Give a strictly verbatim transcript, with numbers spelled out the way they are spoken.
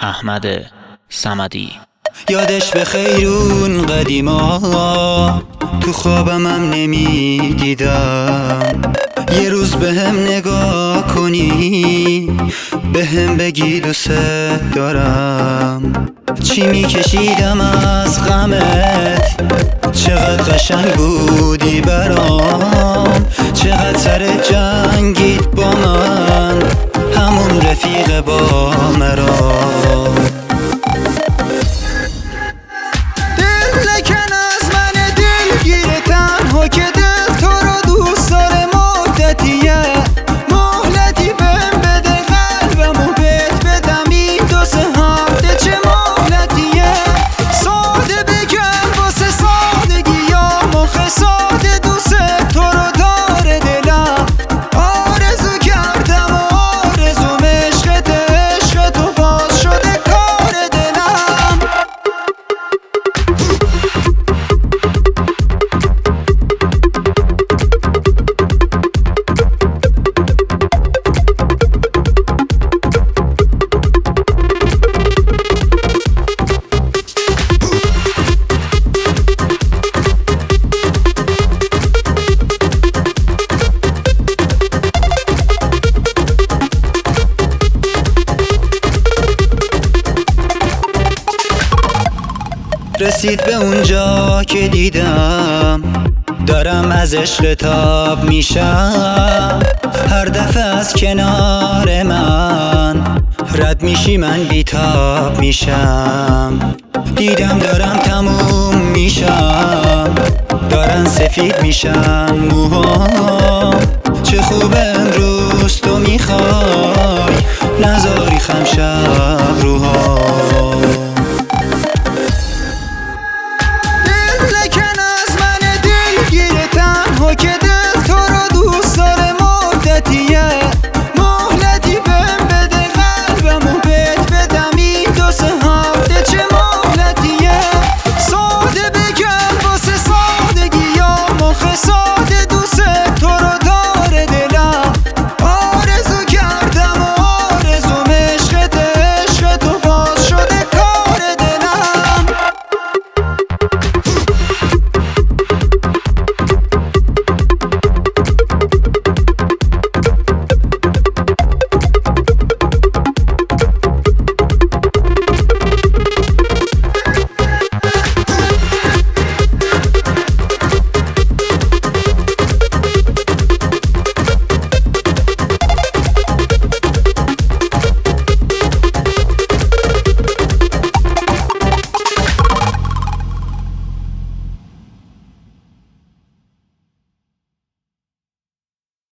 احمد صمدی. یادش به خیرون قدیما تو خوابم هم نمی دیدم. یه روز به هم نگاه کنی به هم بگی دوست دارم. چی میکشیدم از غمت، چقدر قشنگ بودی برام. چقدر سر جنگید با من، همون رفیق با مرا. دل نکن از من دلگیر تنها که دل تو رو دوست داره مدتیه. مهلتی بهم بده قلبمو بهت بدم این دو سه هفته چه مهلتیه. ساده بگم واسه سادگی یا مخ ساده دوست تو رو داره دلم. آرزو کردم و آرزوم عشقت، عشق تو باز شده کار دلم. رسید به اونجا که دیدم دارم از عشق تاب میشم. هر دفعه از کنار من رد میشی من بیتاب میشم. دیدم دارم تموم میشم، دارن سفید میشن موهام. چه خوب امروز تو میخوای نذاری خم شب روها.